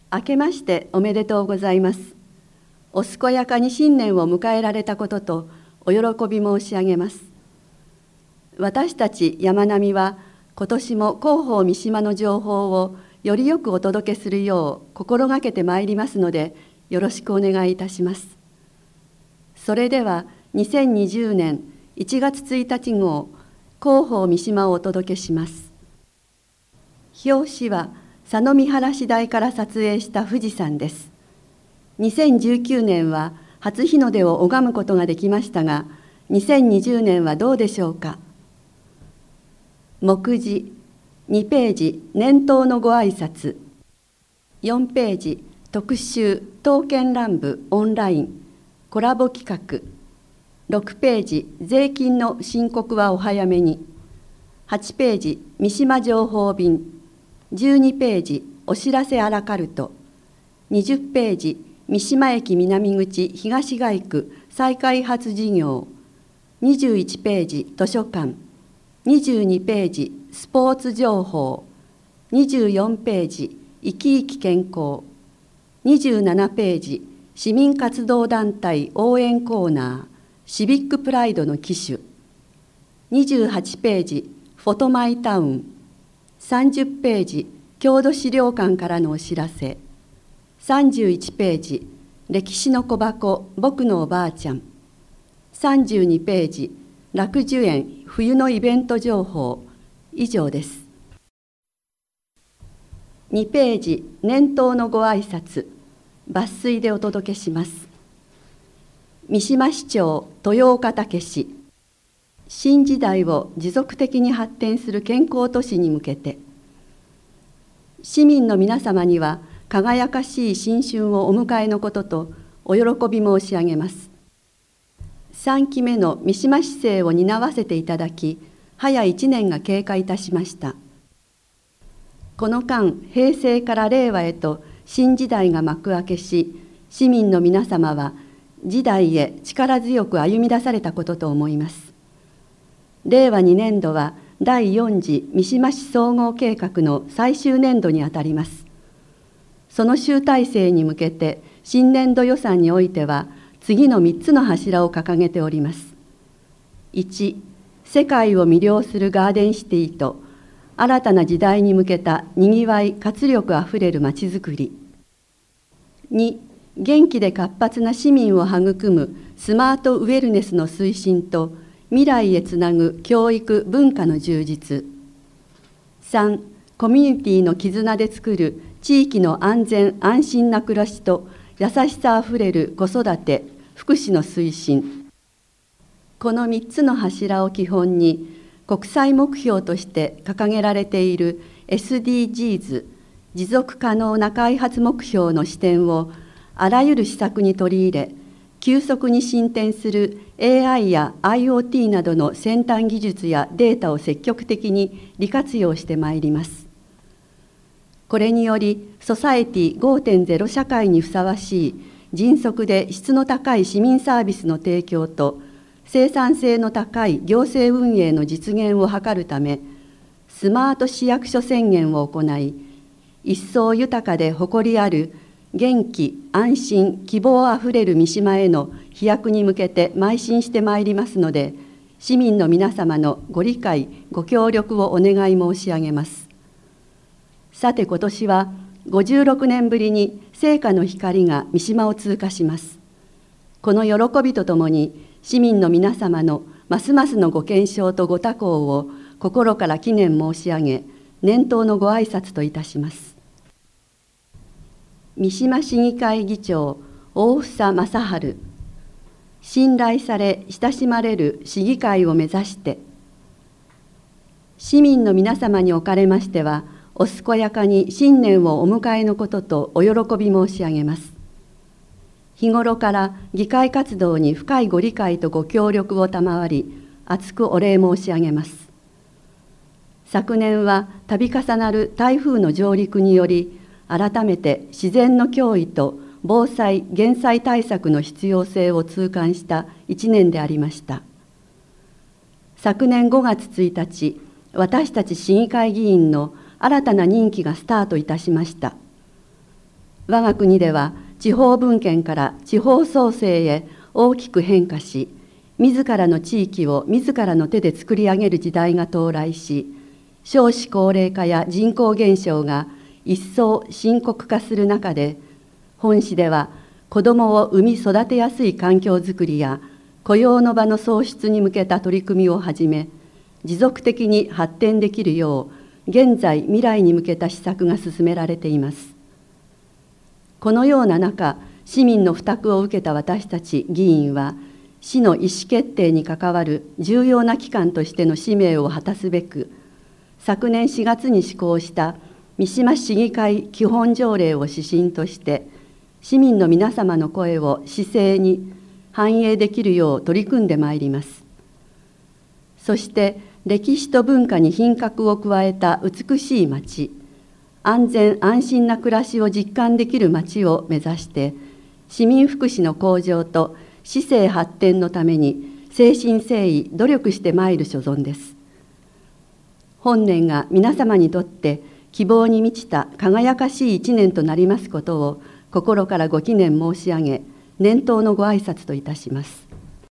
明けましておめでとうございます。お健やかに新年を迎えられたこととお喜び申し上げます。私たち山並は今年も広報三島の情報をよりよくお届けするよう心がけてまいりますので、よろしくお願いいたします。それでは2020年1月1日号広報三島をお届けします。表紙は佐野見原市台から撮影した富士山です。2019年は初日の出を拝むことができましたが、2020年はどうでしょうか。目次2ページ年頭のご挨拶、4ページ特集刀剣乱舞オンラインコラボ企画、6ページ税金の申告はお早めに、8ページ三島情報便、12ページお知らせアラカルト、20ページ三島駅南口東街区再開発事業、21ページ図書館、22ページスポーツ情報、24ページ生き生き健康、27ページ市民活動団体応援コーナーシビックプライドの機種、28ページフォトマイタウン、30ページ郷土資料館からのお知らせ、31ページ歴史の小箱僕のおばあちゃん、32ページ楽寿園冬のイベント情報、以上です。2ページ年頭のご挨拶、抜粋でお届けします。三島市長豊岡武氏、新時代を持続的に発展する健康都市に向けて、市民の皆様には輝かしい新春をお迎えのこととお喜び申し上げます。3期目の三島市政を担わせていただき、早1年が経過いたしました。この間、平成から令和へと新時代が幕開けし、市民の皆様は時代へ力強く歩み出されたことと思います。令和2年度は第4次三島市総合計画の最終年度にあたります。その集大成に向けて新年度予算においては次の3つの柱を掲げております。1、世界を魅了するガーデンシティと新たな時代に向けたにぎわい活力あふれるまちづくり。2、元気で活発な市民を育むスマートウェルネスの推進と未来へつなぐ教育文化の充実。3、コミュニティの絆で作る地域の安全安心な暮らしと優しさあふれる子育て福祉の推進。この3つの柱を基本に国際目標として掲げられている SDGs 持続可能な開発目標の視点をあらゆる施策に取り入れ、急速に進展する AI や IoT などの先端技術やデータを積極的に利活用してまいります。これにより、ソサエティ 5.0 社会にふさわしい迅速で質の高い市民サービスの提供と生産性の高い行政運営の実現を図るため、スマート市役所宣言を行い、一層豊かで誇りある元気、安心、希望あふれる三島への飛躍に向けて邁進してまいりますので、市民の皆様のご理解、ご協力をお願い申し上げます。さて今年は56年ぶりに聖火の光が三島を通過します。この喜びとともに市民の皆様のますますのご健勝とご多幸を心から祈念申し上げ、年頭のご挨拶といたします。三島市議会議長大房正治、信頼され親しまれる市議会を目指して、市民の皆様におかれましてはお健やかに新年をお迎えのこととお喜び申し上げます。日頃から議会活動に深いご理解とご協力を賜り、厚くお礼申し上げます。昨年は度重なる台風の上陸により、改めて自然の脅威と防災・減災対策の必要性を痛感した1年でありました。昨年5月1日、私たち市議会議員の新たな任期がスタートいたしました。 我が国では地方分権から地方創生へ大きく変化し、自らの地域を自らの手で作り上げる時代が到来し、少子高齢化や人口減少が一層深刻化する中で、本市では子どもを産み育てやすい環境づくりや雇用の場の創出に向けた取り組みをはじめ、持続的に発展できるよう現在未来に向けた施策が進められています。このような中、市民の負託を受けた私たち議員は、市の意思決定に関わる重要な機関としての使命を果たすべく、昨年4月に施行した三島市議会基本条例を指針として、市民の皆様の声を市政に反映できるよう取り組んでまいります。そして歴史と文化に品格を加えた美しい町、安全安心な暮らしを実感できる町を目指して、市民福祉の向上と市政発展のために誠心誠意努力してまいる所存です。本年が皆様にとって希望に満ちた輝かしい一年となりますことを心からご祈念申し上げ、年頭のご挨拶といたします。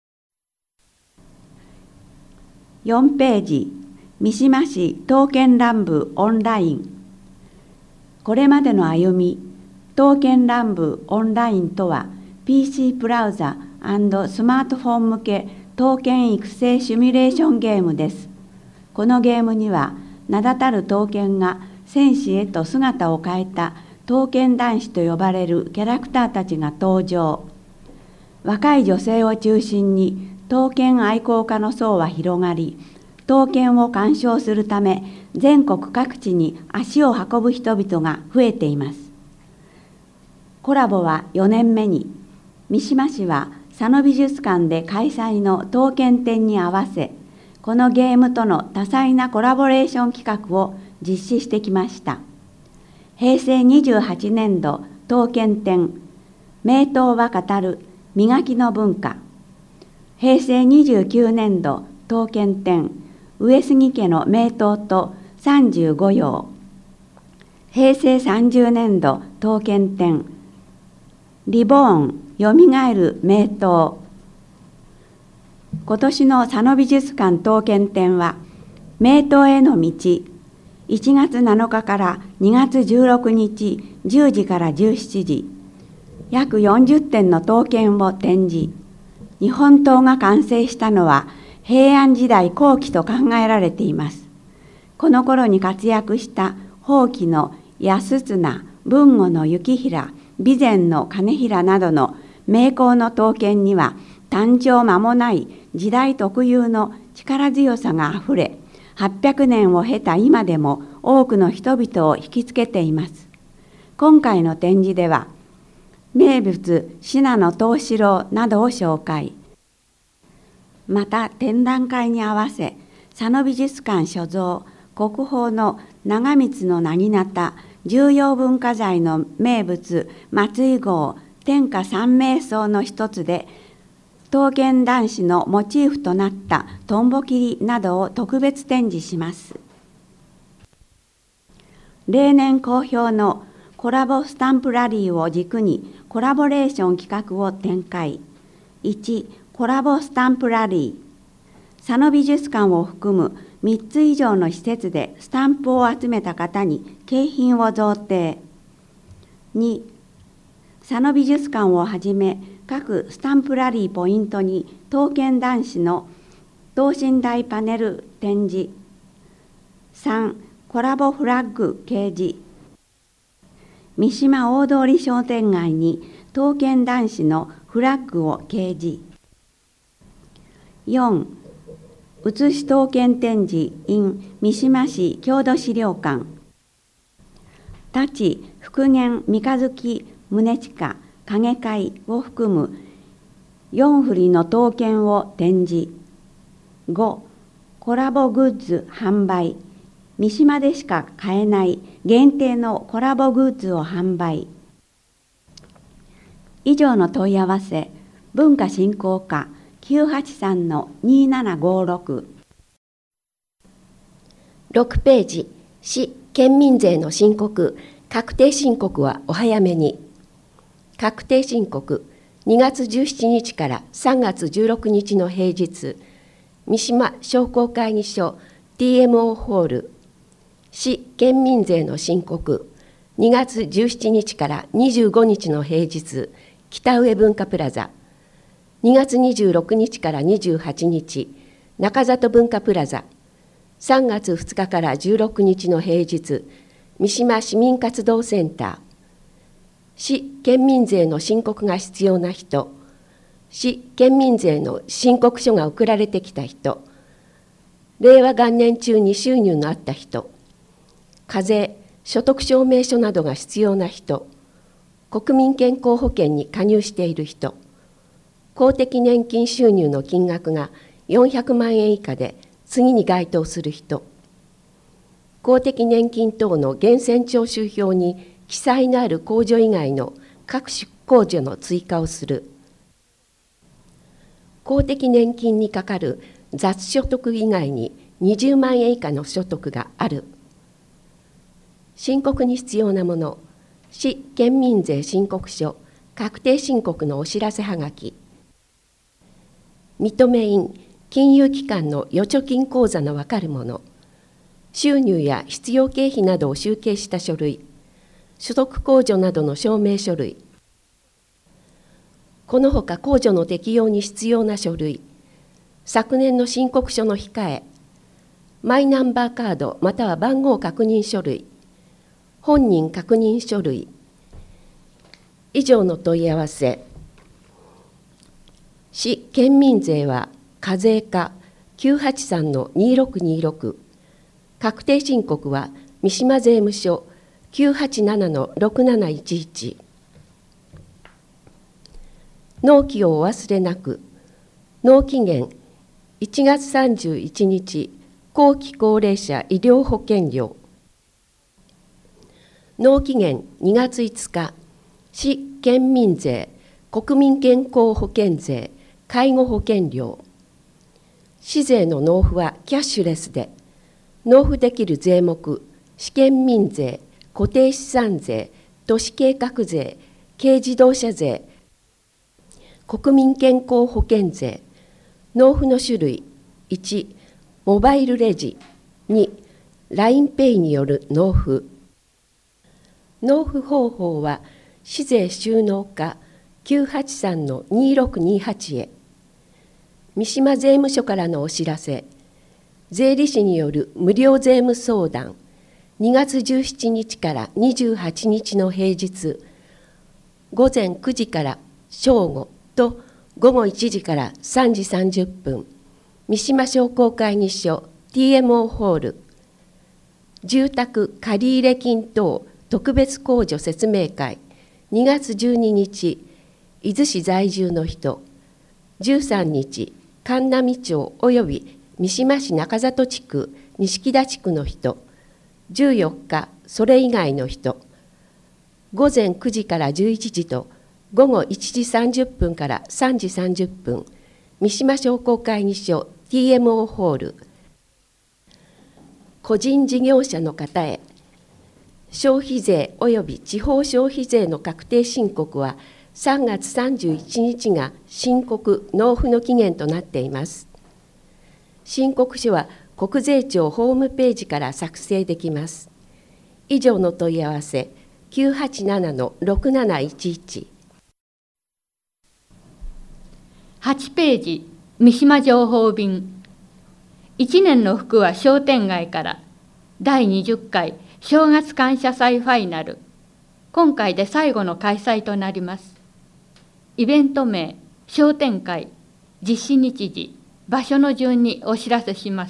4ページ、三島市刀剣乱舞オンライン。これまでの歩み、刀剣乱舞オンラインとは、PC ブラウザ&スマートフォン向け刀剣育成シミュレーションゲームです。このゲームには、名だたる刀剣が戦士へと姿を変えた刀剣男子と呼ばれるキャラクターたちが登場。若い女性を中心に刀剣愛好家の層は広がり、刀剣を鑑賞するため全国各地に足を運ぶ人々が増えています。コラボは4年目に、三島市は佐野美術館で開催の刀剣展に合わせ、このゲームとの多彩なコラボレーション企画を実施してきました。平成28年度刀剣展、名刀は語る磨きの文化。平成29年度刀剣展、上杉家の名刀と35葉。平成30年度刀剣展、リボーン、よみがえる名刀。今年の佐野美術館刀剣展は、名刀への道、1月7日から2月16日10時から17時、約40点の刀剣を展示。日本刀が完成したのは平安時代後期と考えられています。この頃に活躍した宝器の安綱、豊後の行平、備前の金平などの名工の刀剣には、誕生間もない時代特有の力強さがあふれ、800年を経た今でも多くの人々を引きつけています。今回の展示では、名物信濃藤四郎などを紹介。また展覧会に合わせ、佐野美術館所蔵国宝の長光の薙刀重要文化財の名物松井号天下三名奏の一つで、刀剣男子のモチーフとなったトンボ切りなどを特別展示します。例年好評のコラボスタンプラリーを軸にコラボレーション企画を展開。1、コラボスタンプラリー。佐野美術館を含む3つ以上の施設でスタンプを集めた方に景品を贈呈。2、佐野美術館をはじめ各スタンプラリーポイントに刀剣男子の等身大パネル展示。3、コラボフラッグ掲示。三島大通商店街に刀剣男子のフラッグを掲示。4、写し刀剣展示 in 三島市郷土資料館。太刀復元三日月宗近影会を含む4振りの刀剣を展示。5、コラボグッズ販売。三島でしか買えない限定のコラボグッズを販売。以上の問い合わせ、文化振興課 983-2756。 6ページ、市県民税の申告、確定申告はお早めに。 確定申告2月17日から3月16日の平日、三島商工会議所 TMO ホール、市県民税の申告2月17日から25日の平日、北上文化プラザ、2月26日から28日、中里文化プラザ、3月2日から16日の平日、三島市民活動センター、市県民税の申告が必要な人、市県民税の申告書が送られてきた人、令和元年中に収入のあった人、課税、所得証明書などが必要な人、国民健康保険に加入している人、公的年金収入の金額が400万円以下で次に該当する人、公的年金等の源泉徴収票に記載のある控除以外の各種控除の追加をする、公的年金にかかる雑所得以外に20万円以下の所得がある、申告に必要なもの、市県民税申告書、確定申告のお知らせはがき、認め印、金融機関の預貯金口座の分かるもの、収入や必要経費などを集計した書類、所得控除などの証明書類、このほか控除の適用に必要な書類、昨年の申告書の控え、マイナンバーカードまたは番号確認書類、本人確認書類、以上の問い合わせ、市県民税は課税課 983-2626、確定申告は三島税務署 987-6711、納期をお忘れなく、納期限1月31日、後期高齢者医療保険料、納期限2月5日、市県民税、国民健康保険税、介護保険料、市税の納付はキャッシュレスで、納付できる税目、市県民税、固定資産税、都市計画税、軽自動車税、国民健康保険税、納付の種類、1、モバイルレジ、2、LINEPay による納付。納付方法は、市税収納課 983-2628 へ。三島税務署からのお知らせ、税理士による無料税務相談、2月17日から28日の平日、午前9時から正午と午後1時から3時30分、三島商工会議所 TMO ホール、住宅借入金等特別控除説明会、2月12日、伊豆市在住の人、13日、神南町および三島市中里地区、錦田地区の人、14日、それ以外の人、午前9時から11時と午後1時30分から3時30分、三島商工会議所 TMO ホール、個人事業者の方へ、消費税及び地方消費税の確定申告は3月31日が申告・納付の期限となっています。申告書は国税庁ホームページから作成できます。以上の問い合わせ 987-6711。 8ページ、三島情報便。1年の服は商店街から第20回正月感謝祭ファイナル。今回で最後の開催となります。イベント名、商店会、実施日時、場所の順にお知らせします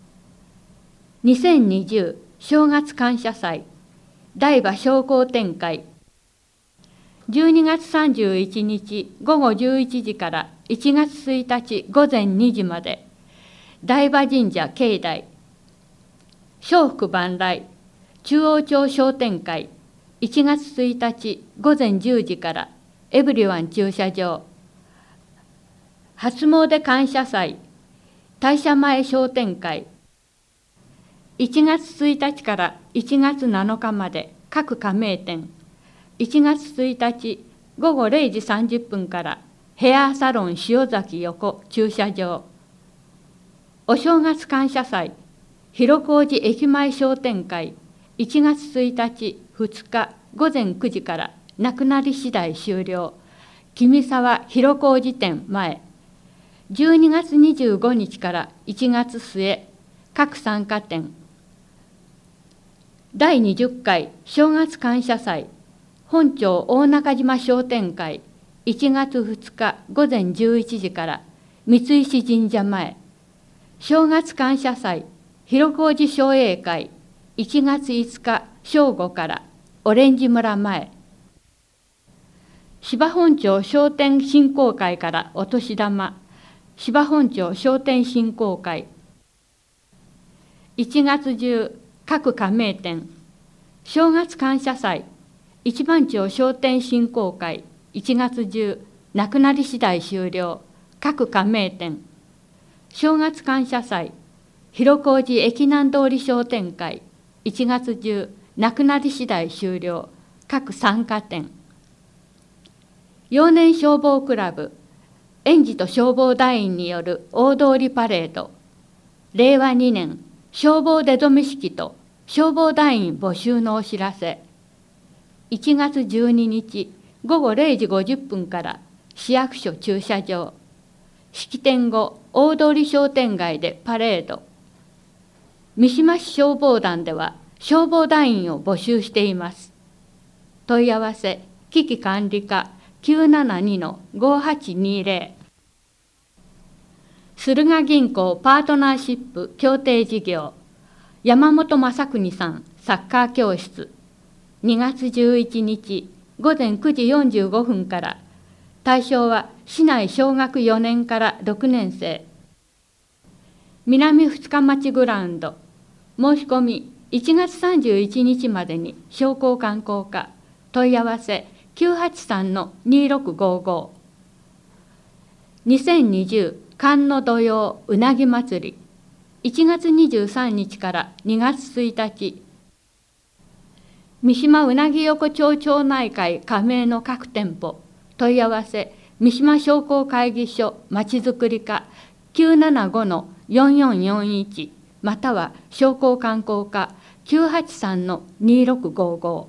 。2020正月感謝祭、台場商工展開。12月31日午後11時から1月1日午前2時まで、台場神社境内、招福万来、中央町商店会、1月1日午前10時からエブリワン駐車場、初詣感謝祭、大社前商店会、1月1日から1月7日まで各加盟店、1月1日午後0時30分からヘアサロン塩崎横駐車場。お正月感謝祭広小路駅前商店会1月1日2日午前9時からなくなり次第終了。君沢広小路店前。12月25日から1月末各参加店。第20回正月感謝祭本町大中島商店会1月2日午前11時から三石神社前。正月感謝祭広小路商栄会1月5日正午からオレンジ村前。芝本町商店振興会からお年玉。芝本町商店振興会。1月中各加盟店。正月感謝祭一番町商店振興会1月中なくなり次第終了。各加盟店。正月感謝祭広小路駅南通り商店会1月中なくなり次第終了。各参加店。幼年消防クラブ園児と消防団員による大通りパレード。令和2年消防出初式と消防団員募集のお知らせ。1月12日午後0時50分から市役所駐車場。式典後、大通商店街でパレード。三島市消防団では消防団員を募集しています。問い合わせ、危機管理課 972-5820。駿河銀行パートナーシップ協定事業。山本正邦さんサッカー教室。2月11日午前9時45分から。対象は市内小学4年から6年生。南二日町グラウンド。申し込み1月31日までに商工観光課。問い合わせ 983-2655。2020寒の土曜うなぎ祭り。1月23日から2月1日。三島うなぎ横丁町内会加盟の各店舗。問い合わせ、三島商工会議所まちづくり課 975-4441 または商工観光課 983-2655。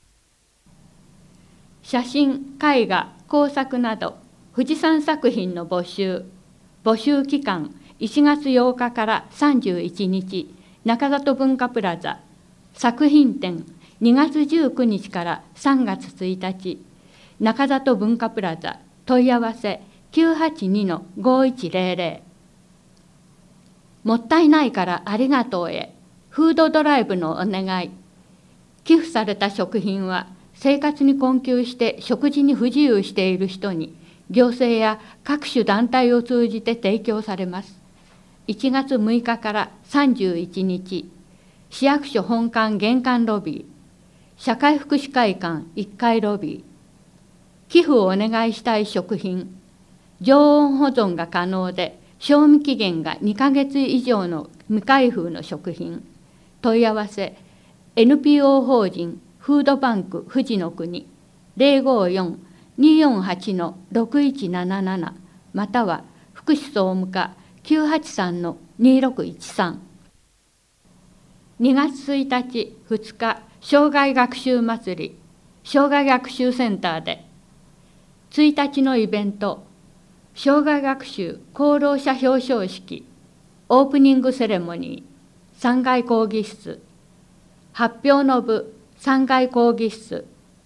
写真、絵画、工作など富士山作品の募集。募集期間1月8日から31日中里文化プラザ。作品展2月19日から3月1日中里文化プラザ。問い合わせ 982-5100。もったいないからありがとうへフードドライブのお願い。寄付された食品は生活に困窮して食事に不自由している人に行政や各種団体を通じて提供されます。1月6日から31日市役所本館玄関ロビー、社会福祉会館1階ロビー。寄付をお願いしたい食品。常温保存が可能で賞味期限が2ヶ月以上の未開封の食品。問い合わせ NPO 法人フードバンク富士の国 054-248-6177 または福祉総務課 983-2613。2月1日2日障害学習祭り障害学習センターで。1日のイベント、障害学習功労者表彰式、オープニングセレモニー、3階講義室、発表の部、3階講義室。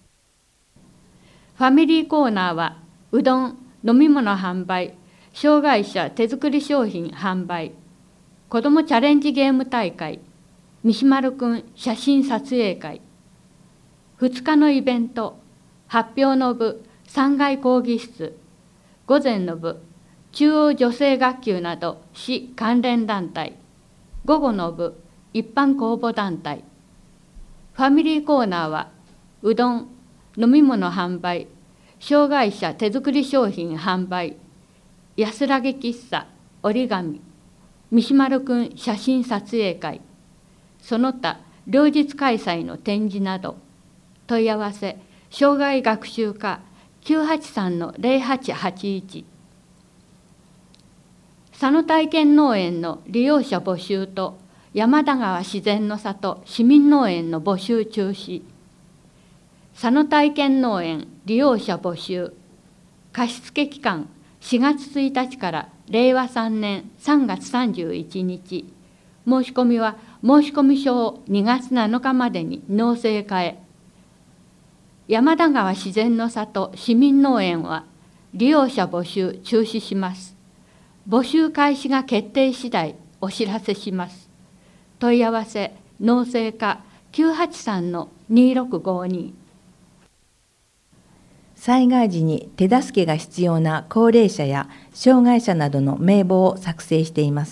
ファミリーコーナーは、うどん、飲み物販売、障害者手作り商品販売、子どもチャレンジゲーム大会、三島るくん写真撮影会。2日のイベント、発表の部、3階講義室。午前の部、中央女性学級など市関連団体。午後の部、一般公募団体。ファミリーコーナーは、うどん、飲み物販売、障害者手作り商品販売、安らぎ喫茶、折り紙、三島るくん写真撮影会、その他両日開催の展示など。問い合わせ、障害学習課 983-0881。佐野体験農園の利用者募集と山田川自然の里市民農園の募集中止。佐野体験農園利用者募集。貸付期間4月1日から令和3年3月31日。申し込みは申込書を2月7日までに納税化へ。山田川自然の里市民農園は利用者募集中止します。募集開始が決定次第お知らせします。問い合わせ農政課 983-2652。 災害時に手助けが必要な高齢者や障害者などの名簿を作成しています。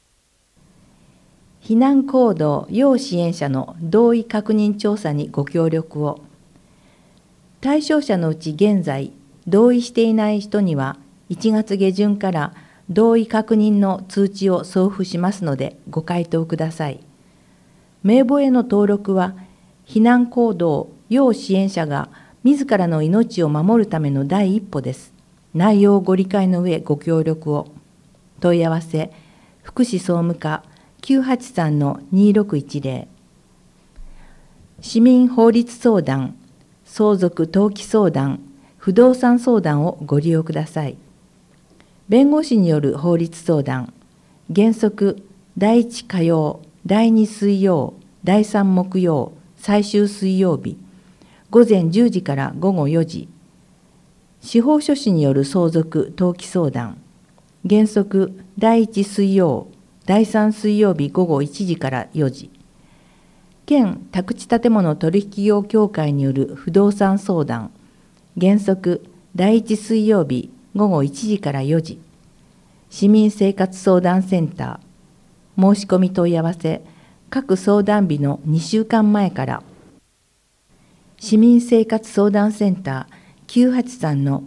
避難行動要支援者の同意確認調査にご協力を。対象者のうち現在同意していない人には1月下旬から同意確認の通知を送付しますのでご回答ください。名簿への登録は避難行動要支援者が自らの命を守るための第一歩です。内容をご理解の上ご協力を。問い合わせ福祉総務課 983-2610。市民法律相談相続登記相談、不動産相談をご利用ください。弁護士による法律相談、原則第1火曜、第2水曜、第3木曜、最終水曜日、午前10時から午後4時。司法書士による相続登記相談、原則第1水曜、第3水曜日午後1時から4時。県宅地建物取引業協会による不動産相談、原則第1水曜日午後1時から4時。市民生活相談センター、申し込み問い合わせ、各相談日の2週間前から。市民生活相談センター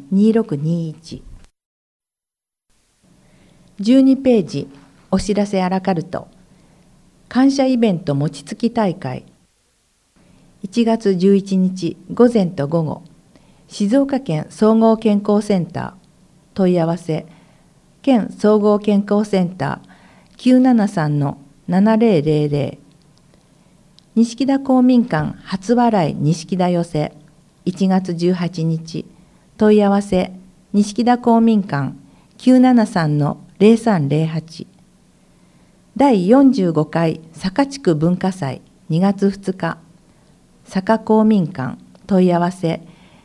983-2621。12ページ、お知らせアラカルト。感謝イベント餅つき大会。1月11日午前と午後、静岡県総合健康センター。問い合わせ、県総合健康センター 973-7000。錦田公民館初笑い錦田寄せ。1月18日。問い合わせ、錦田公民館 973-0308。第45回坂地区文化祭2月2日、坂公民館問い合わせ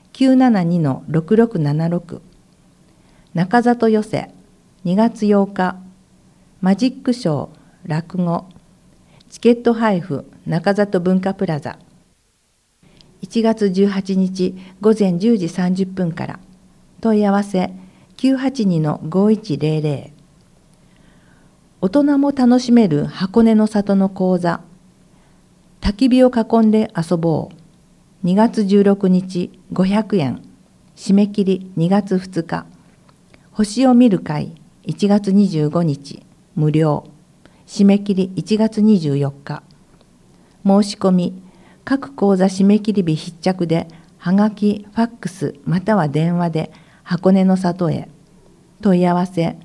972-6676。中里寄せ2月8日、マジックショー落語、チケット配布中里文化プラザ。1月18日午前10時30分から。問い合わせ 982-5100。大人も楽しめる箱根の里の講座、焚き火を囲んで遊ぼう。2月16日500円。締め切り2月2日。星を見る会1月25日無料。締め切り1月24日。申し込み、各講座締め切り日必着で、はがき、ファックスまたは電話で箱根の里へ。問い合わせ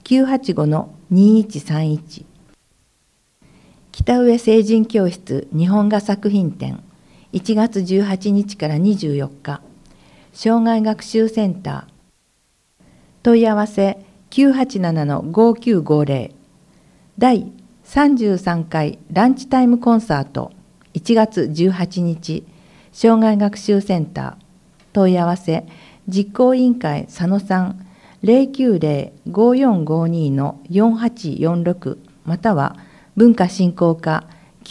985-2131。北上成人教室日本画作品展1月18日から24日。障害学習センター。問い合わせ 987-5950。第33回ランチタイムコンサート1月18日。障害学習センター。問い合わせ実行委員会佐野さん 090-5452-4846 または文化振興課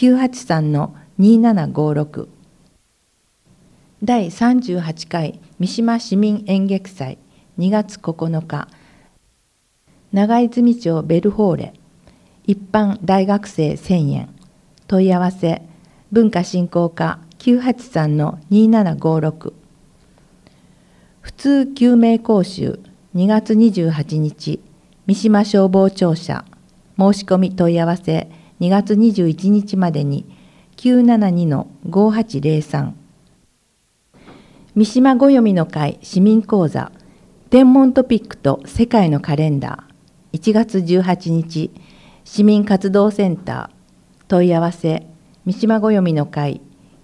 983-2756。第38回三島市民演劇祭2月9日。長泉町ベルホーレ。一般大学生1000円。問い合わせ文化振興課 983-2756。普通救命講習2月28日。三島消防庁舎。申し込み問い合わせ2月21日までに 972-5803。 三島ご読みの会市民講座天文トピックと世界のカレンダー1月18日市民活動センター問い合わせ三島ご読みの会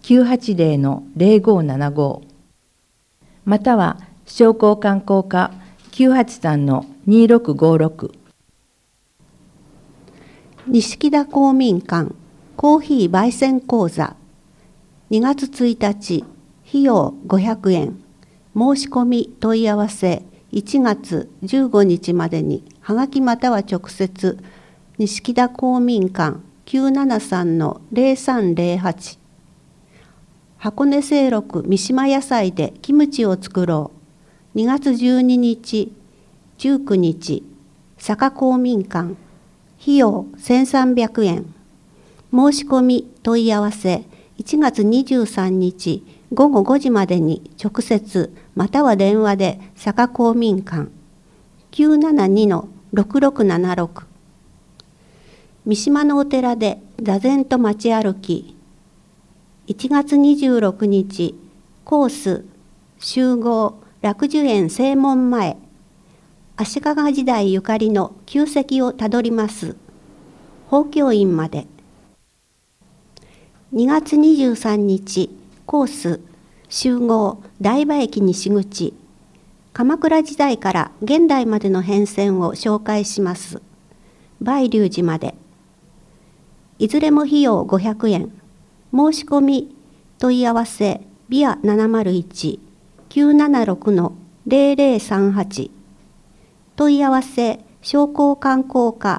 980-0575 または商工観光課 983-2656 錦田公民館コーヒー焙煎講座2月1日費用500円申し込み問い合わせ1月15日までにはがきまたは直接錦田公民館 973-0308 箱根清六三島野菜でキムチを作ろう2月12日19日坂公民館費用1300円申し込み問い合わせ1月23日午後5時までに直接または電話で坂公民館 972-6676 三島のお寺で座禅と街歩き1月26日コース集合楽寿園正門前足利時代ゆかりの旧跡をたどります法教院まで2月23日コース集合台場駅西口鎌倉時代から現代までの変遷を紹介します梅龍寺までいずれも費用500円申し込み問い合わせビア 701-976-0038 問い合わせ商工観光課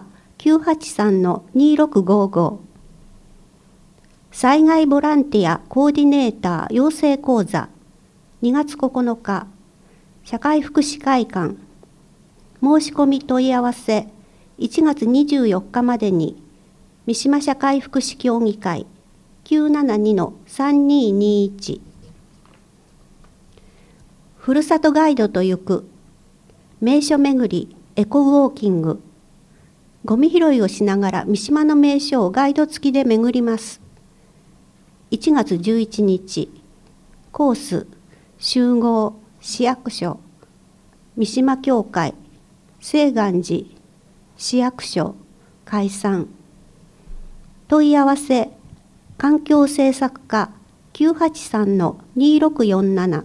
983-2655 災害ボランティアコーディネーター養成講座2月9日社会福祉会館申し込み問い合わせ1月24日までに三島社会福祉協議会 972-3221 ふるさとガイドと行く名所巡りエコウォーキングゴミ拾いをしながら三島の名所をガイド付きで巡ります1月11日コース集合市役所三島教会清願寺市役所解散問い合わせ環境政策課 983-2647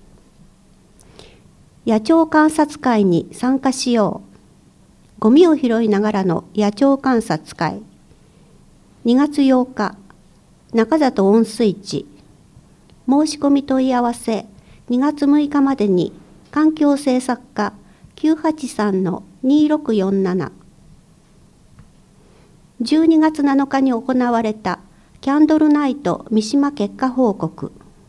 野鳥観察会に参加しようゴミを拾いながらの野鳥観察会2月8日中里温水池申し込み問い合わせ2月6日までに環境政策課 983-2647 12月7日に行われたキャンドルナイト三島結果報告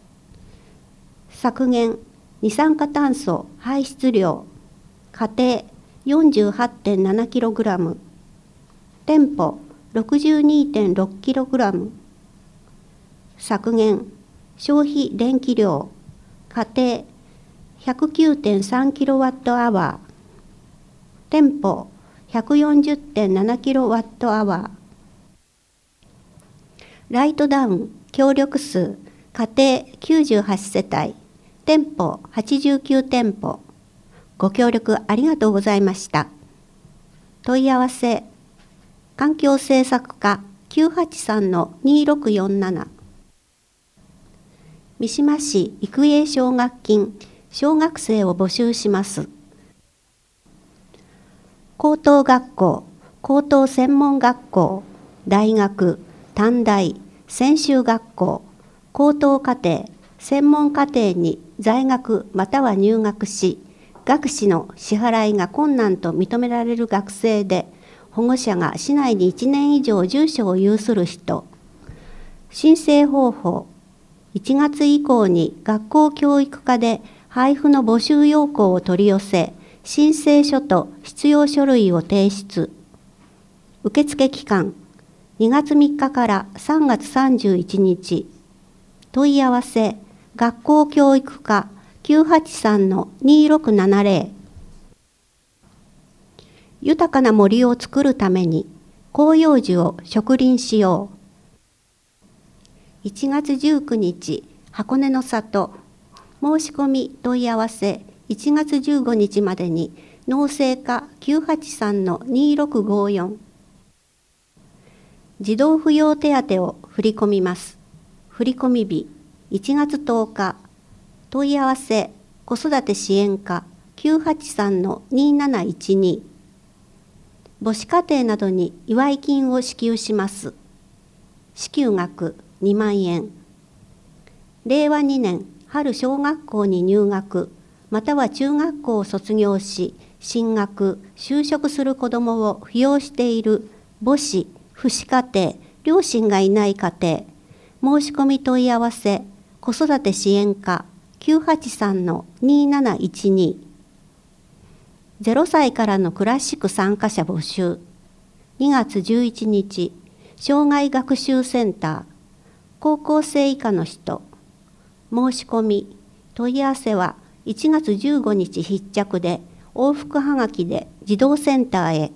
削減二酸化炭素排出量家庭 48.7kg 店舗 62.6kg 削減消費電気量家庭 109.3kWh 店舗 140.7kWh ライトダウン協力数家庭98世帯店舗89店舗ご協力ありがとうございました問い合わせ環境政策課 983-2647 三島市育英奨学金小学生を募集します高等学校高等専門学校大学短大専修学校高等課程専門課程に在学または入学し学費の支払いが困難と認められる学生で保護者が市内に1年以上住所を有する人申請方法1月以降に学校教育課で配布の募集要項を取り寄せ申請書と必要書類を提出受付期間2月3日から3月31日問い合わせ学校教育課 983-2670 豊かな森を作るために広葉樹を植林しよう1月19日箱根の里申し込み問い合わせ1月15日までに納税課 983-2654 児童扶養手当を振り込みます。振込日1月10日問い合わせ子育て支援課 983-2712 母子家庭などに祝い金を支給します。支給額2万円。令和2年春小学校に入学または中学校を卒業し進学就職する子どもを扶養している母子父子家庭両親がいない家庭申し込み問い合わせ子育て支援課 983-2712 0歳からのクラシック参加者募集。2月11日障害学習センター高校生以下の人申し込み問い合わせは1月15日必着で往復はがきで児童センターへ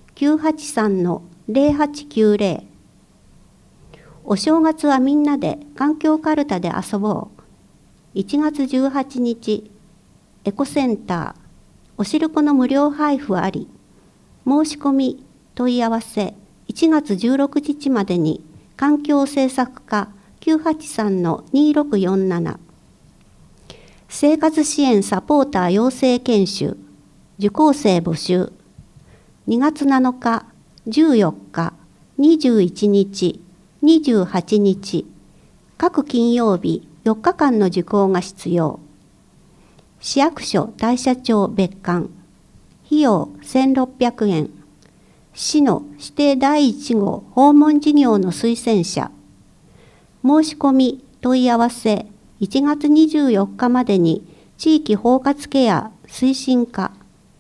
983-0890 お正月はみんなで環境かるたで遊ぼう。1月18日エコセンターおしるこの無料配布あり。申し込み問い合わせ1月16日までに環境政策課 983-2647 生活支援サポーター養成研修受講生募集。2月7日、14日、21日、28日各金曜日4日間の受講が必要。市役所大社長別館費用1600円。市の指定第1号訪問事業の推薦者申し込み問い合わせ1月24日までに地域包括ケア推進課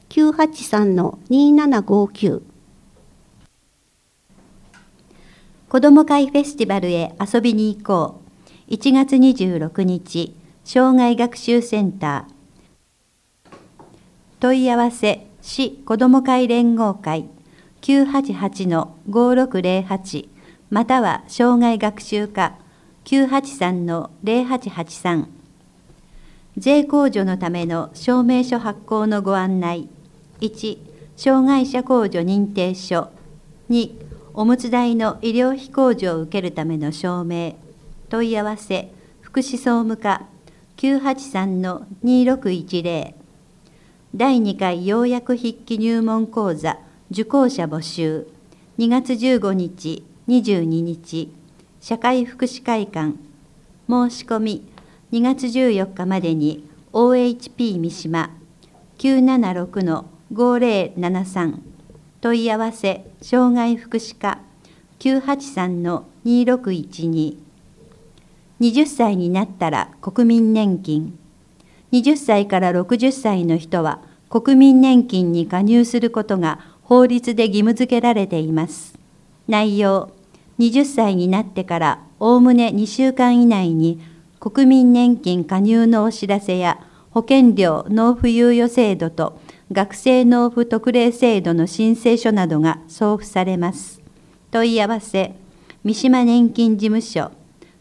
983-2759 子ども会フェスティバルへ遊びに行こう。1月26日障害学習センター問い合わせ市子ども会連合会 988-5608 または障害学習課 983-0883 税控除のための証明書発行のご案内。1、障害者控除認定書。2、おむつ代の医療費控除を受けるための証明。問い合わせ福祉総務課 983-2610 第2回要約筆記入門講座受講者募集。2月15日、22日社会福祉会館申し込み2月14日までに OHP 三島 976-5073 問い合わせ障害福祉課 983-2612 20歳になったら国民年金。20歳から60歳の人は国民年金に加入することが法律で義務付けられています。内容、20歳になってからおおむね2週間以内に国民年金加入のお知らせや保険料納付猶予制度と学生納付特例制度の申請書などが送付されます。問い合わせ、三島年金事務所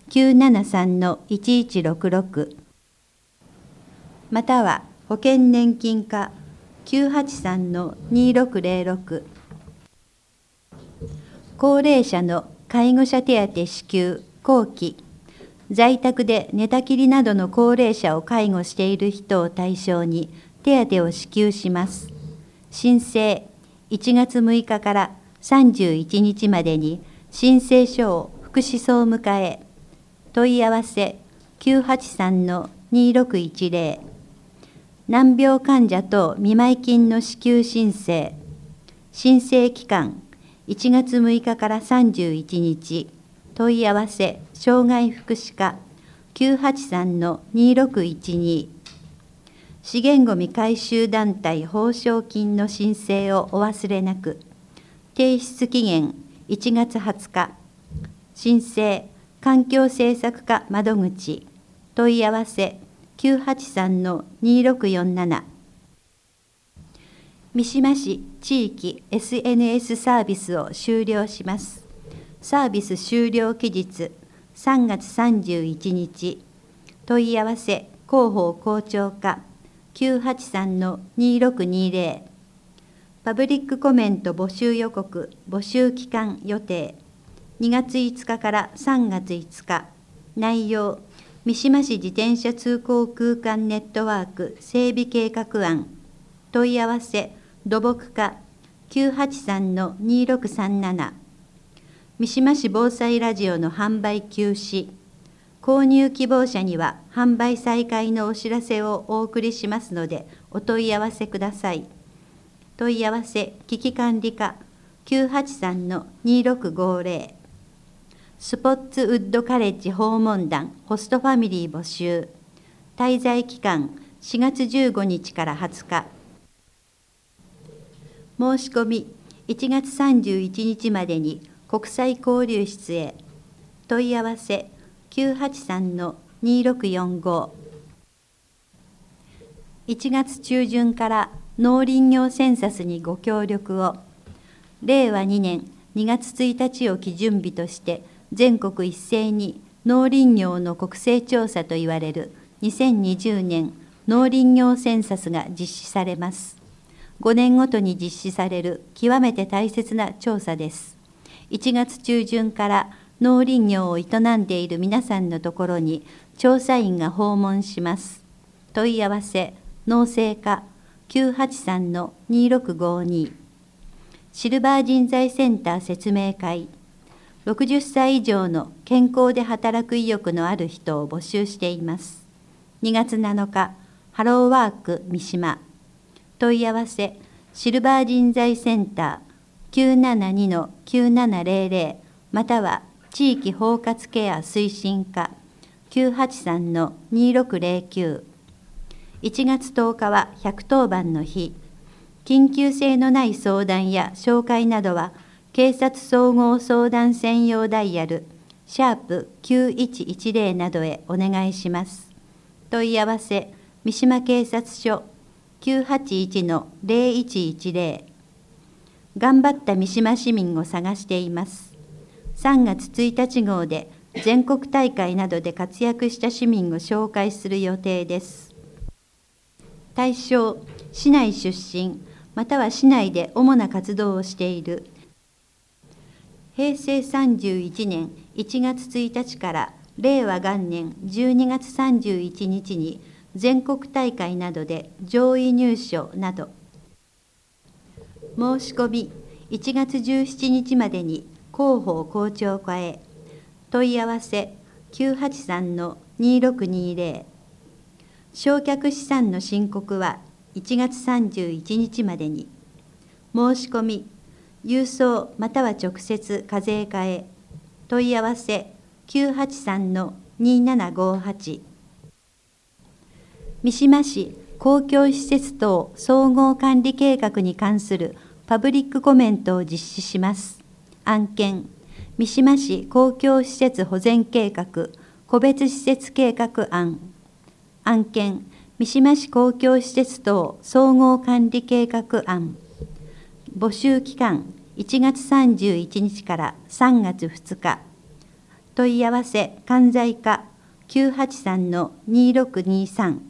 973-1166 または保険年金課 983-2606 高齢者の介護者手当支給後期。在宅で寝たきりなどの高齢者を介護している人を対象に手当を支給します。申請1月6日から31日までに申請書を福祉総務課へ。問い合わせ 983-2610 難病患者等見舞金の支給申請。申請期間1月6日から31日。問い合わせ障害福祉課 983-2612 資源ごみ回収団体報奨金の申請をお忘れなく。提出期限1月20日。申請環境政策課窓口。問い合わせ 983-2647 三島市地域 SNS サービスを終了します。サービス終了期日3月31日。問い合わせ広報校長課 983-2620 パブリックコメント募集予告募集期間予定2月5日から3月5日内容三島市自転車通行空間ネットワーク整備計画案問い合わせ土木課 983-2637 三島市防災ラジオの販売休止購入希望者には販売再開のお知らせをお送りしますのでお問い合わせください。問い合わせ危機管理課 983-2650 スポッツウッドカレッジ訪問団ホストファミリー募集滞在期間4月15日から20日申し込み1月31日までに国際交流室へ問い合わせ 983-2645 1月中旬から農林業センサスにご協力を令和2年2月1日を基準日として全国一斉に農林業の国勢調査といわれる2020年農林業センサスが実施されます。5年ごとに実施される極めて大切な調査です。1月中旬から農林業を営んでいる皆さんのところに調査員が訪問します。問い合わせ農政課 983-2652 シルバー人材センター説明会60歳以上の健康で働く意欲のある人を募集しています。2月7日ハローワーク三島問い合わせシルバー人材センター 972-9700 または地域包括ケア推進課 983-2609 1月10日は110番の日緊急性のない相談や紹介などは警察総合相談専用ダイヤル#9110などへお願いします。問い合わせ三島警察署 981-0110 頑張った三島市民を探しています。3月1日号で全国大会などで活躍した市民を紹介する予定です。対象、市内出身、または市内で主な活動をしている。平成31年1月1日から令和元年12月31日に全国大会などで上位入賞など。申し込み1月17日までに広報校長課へ問い合わせ 983-2620 償却資産の申告は1月31日までに申し込み郵送または直接課税課へ問い合わせ 983-2758 三島市公共施設等総合管理計画に関するパブリックコメントを実施します。案件、三島市公共施設保全計画個別施設計画案。案件、三島市公共施設等総合管理計画案。募集期間、1月31日から3月2日。問い合わせ、関西課 983-2623。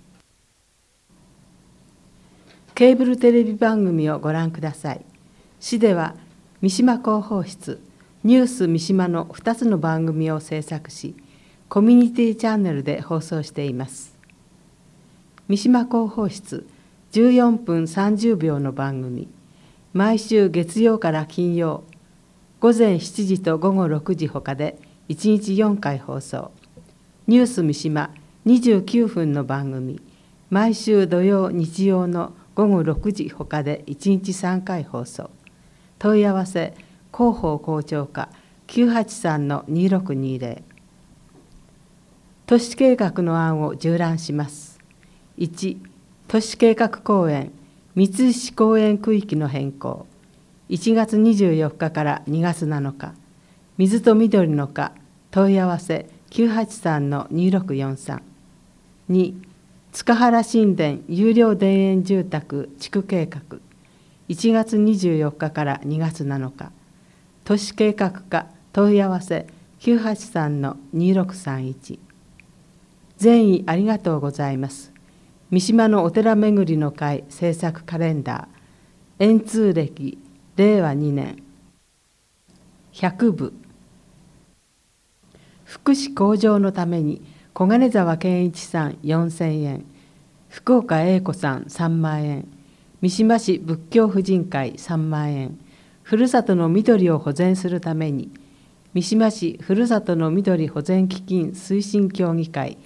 ケーブルテレビ番組をご覧ください。市では三島広報室、ニュース三島の2つの番組を制作し、コミュニティチャンネルで放送しています。三島広報室14分30秒の番組、毎週月曜から金曜、午前7時と午後6時ほかで1日4回放送。ニュース三島29分の番組、毎週土曜日曜の午後6時ほかで1日3回放送。問い合わせ広報校長課 983-2620。都市計画の案を縦覧します。1、都市計画公園三石公園区域の変更。1月24日から2月7日。水と緑の課問い合わせ 983-2643。2、塚原新田有料田園住宅地区計画。1月24日から2月7日。都市計画課問い合わせ 983-2631。 善意ありがとうございます。三島のお寺巡りの会制作カレンダー、円通暦令和2年100部。福祉向上のために小金沢健一さん4000円、福岡英子さん3万円、三島市仏教婦人会3万円、ふるさとの緑を保全するために三島市ふるさとの緑保全基金推進協議会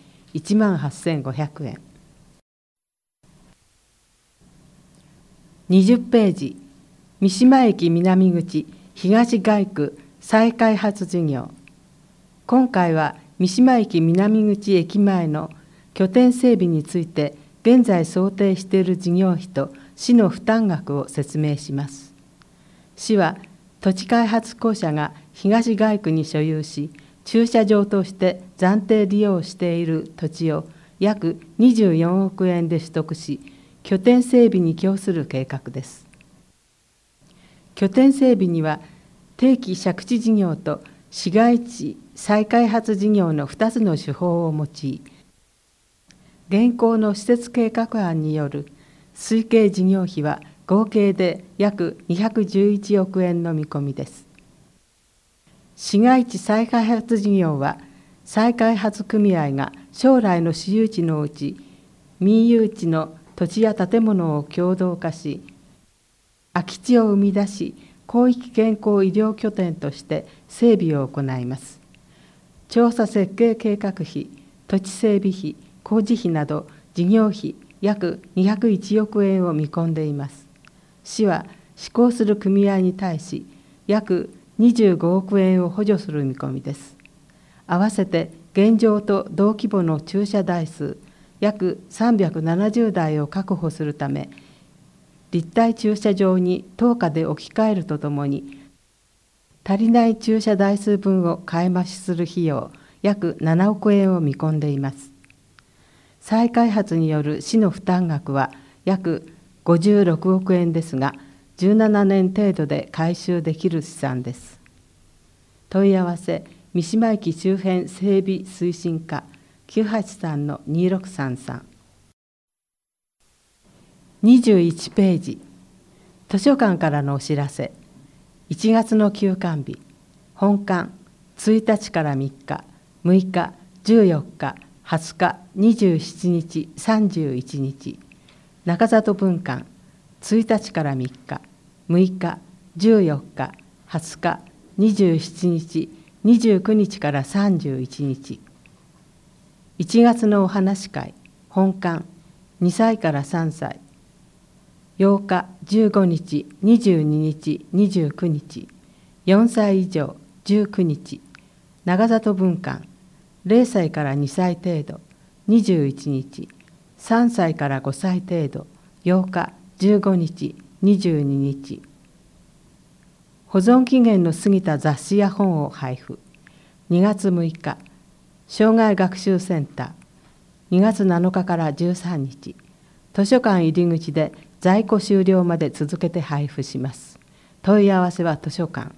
18500円。20ページ、三島駅南口東街区再開発事業。今回は三島駅南口駅前の拠点整備について現在想定している事業費と市の負担額を説明します。市は土地開発公社が東街区に所有し、駐車場として暫定利用している土地を約24億円で取得し、拠点整備に供する計画です。拠点整備には定期借地事業と市街地再開発事業の2つの手法を用い、現行の施設計画案による推計事業費は合計で約211億円の見込みです。市街地再開発事業は、再開発組合が将来の私有地のうち民有地の土地や建物を共同化し、空き地を生み出し、広域健康医療拠点として整備を行います。調査設計計画費、土地整備費、工事費など事業費約201億円を見込んでいます。市は施行する組合に対し約25億円を補助する見込みです。合わせて現状と同規模の駐車台数約370台を確保するため、立体駐車場に等価で置き換えるとともに、足りない駐車台数分を買い増しする費用約7億円を見込んでいます。再開発による市の負担額は約56億円ですが、17年程度で回収できる試算です。問い合わせ、三島駅周辺整備推進課 983-2633。21ページ、図書館からのお知らせ。1月の休館日、本館1日から3日、6日、14日、20日、27日、31日。中里分館1日から3日、6日、14日、20日、27日、29日から31日。1月のお話会、本館2歳から3歳。8日、15日、22日、29日。4歳以上、19日。長里分館0歳から2歳程度、21日。3歳から5歳程度、8日、15日、22日。保存期限の過ぎた雑誌や本を配布。2月6日、障害学習センター。2月7日から13日、図書館入り口で在庫終了まで続けて配布します。問い合わせは図書館。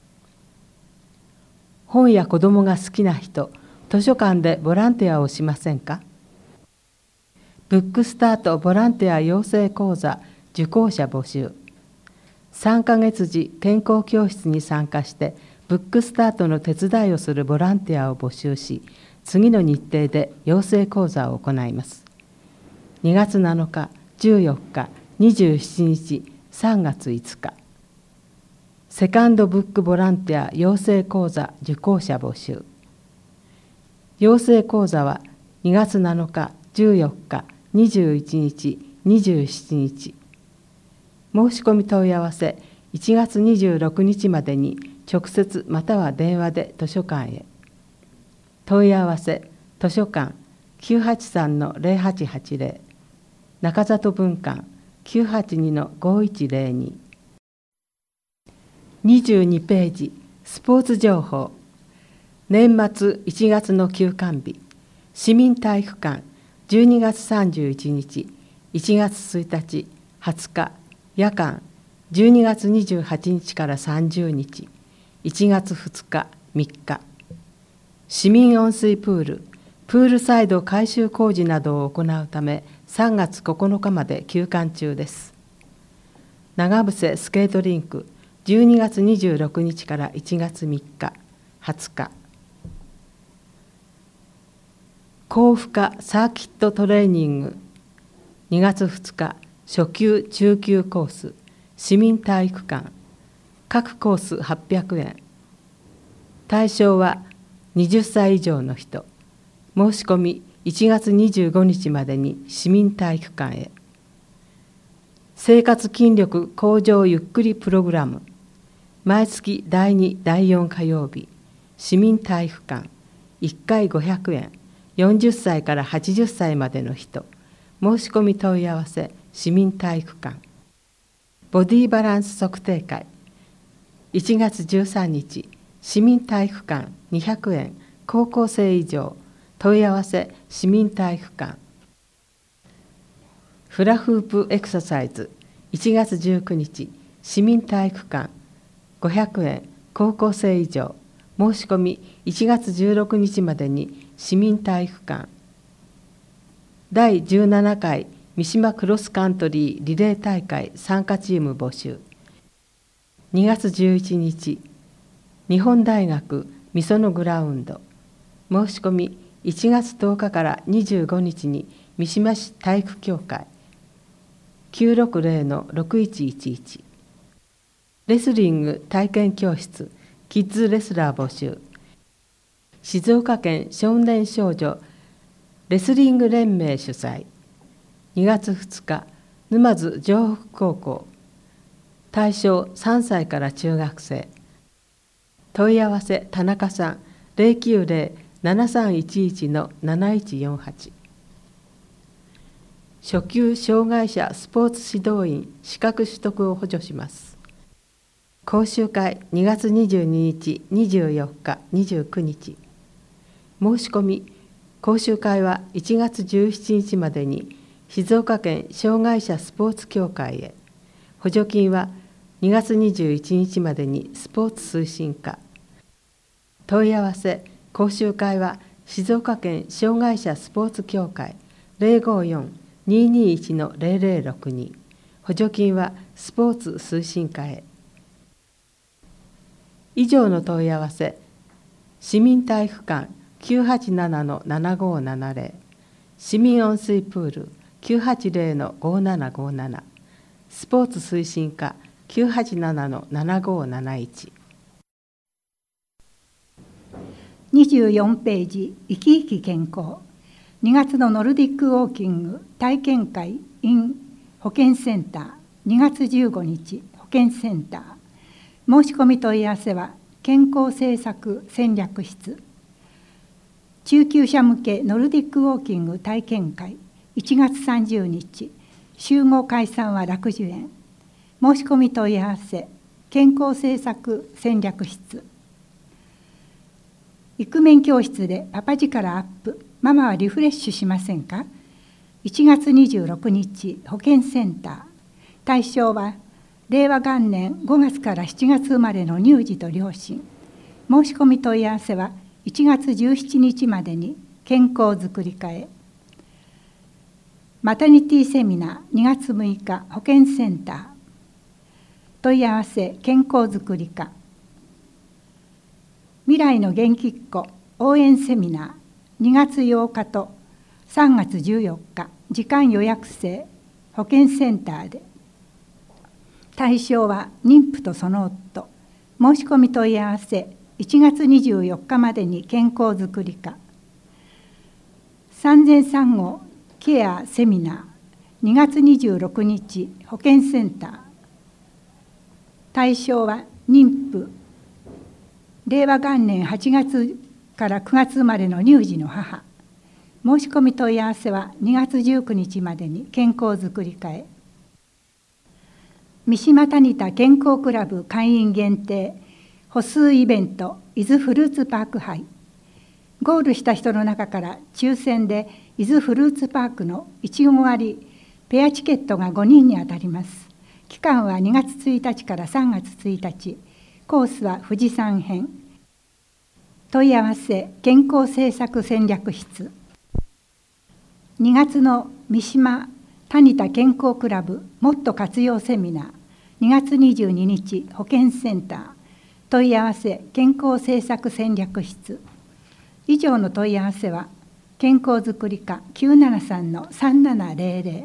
本や子どもが好きな人、図書館でボランティアをしませんか？ブックスタートボランティア養成講座受講者募集。3ヶ月時健康教室に参加してブックスタートの手伝いをするボランティアを募集し、次の日程で養成講座を行います。2月7日、14日、27日、3月5日。セカンドブックボランティア養成講座受講者募集。養成講座は2月7日、14日、21日、27日。申し込み問い合わせ1月26日までに直接または電話で図書館へ。問い合わせ図書館 983-0880 中里分館 982-5102。 22ページ、スポーツ情報。年末1月の休館日、市民体育館12月31日、1月1日、20日、夜間12月28日から30日、1月2日、3日。市民温水プールプールサイド改修工事などを行うため3月9日まで休館中です。長伏スケートリンク12月26日から1月3日、20日。高負荷サーキットトレーニング2月2日、初級・中級コース、市民体育館、各コース800円。対象は20歳以上の人。申し込み1月25日までに市民体育館へ。生活筋力向上ゆっくりプログラム。毎月第2、第4火曜日、市民体育館、1回500円、40歳から80歳までの人。申し込み問い合わせ、市民体育館。ボディバランス測定会、1月13日、市民体育館200円、高校生以上。問い合わせ、市民体育館。フラフープエクササイズ、1月19日、市民体育館、500円、高校生以上。申し込み1月16日までに市民体育館。第17回三島クロスカントリーリレー大会参加チーム募集。2月11日、日本大学みそのグラウンド。申し込み1月10日から25日に三島市体育協会 960-6111。レスリング体験教室キッズレスラー募集。静岡県少年少女レスリング連盟主催。2月2日、沼津城北高校。対象3歳から中学生。問い合わせ田中さん 090-7311-7148。初級障害者スポーツ指導員資格取得を補助します。講習会2月22日、24日、29日。申し込み、講習会は1月17日までに静岡県障害者スポーツ協会へ。補助金は2月21日までにスポーツ推進課。問い合わせ、講習会は静岡県障害者スポーツ協会 054-221-0062。補助金はスポーツ推進課へ。以上の問い合わせ、市民体育館 987-7570、市民温水プール 980-5757、スポーツ推進課 987-7571。 24ページ、生き生き健康。2月のノルディックウォーキング体験会 in 保健センター、2月15日、保健センター。申し込み問い合わせは健康政策戦略室。中級者向けノルディックウォーキング体験会1月30日、集合開催は60円。申し込み問い合わせ健康政策戦略室。イクメン教室でパパ力アップ、ママはリフレッシュしませんか。1月26日、保健センター。対象は令和元年5月から7月生まれの乳児と両親。申し込み問い合わせは1月17日までに健康づくり課へ。マタニティセミナー2月6日保健センター。問い合わせ健康づくり課。未来の元気っ子応援セミナー2月8日と3月14日時間予約制保健センターで。対象は妊婦とその夫。申し込み問い合わせ1月24日までに健康づくり課。産前産後ケアセミナー2月26日保健センター。対象は妊婦。令和元年8月から9月生まれの乳児の母。申し込み問い合わせは2月19日までに健康づくり課へ。三島タニタ健康クラブ会員限定歩数イベント伊豆フルーツパーク杯。ゴールした人の中から抽選で伊豆フルーツパークの1号割ペアチケットが5人に当たります。期間は2月1日から3月1日。コースは富士山編。問い合わせ健康政策戦略室。 2月の三島谷田健康クラブもっと活用セミナー2月22日保健センター問い合わせ健康政策戦略室。以上の問い合わせは健康づくり課 973-3700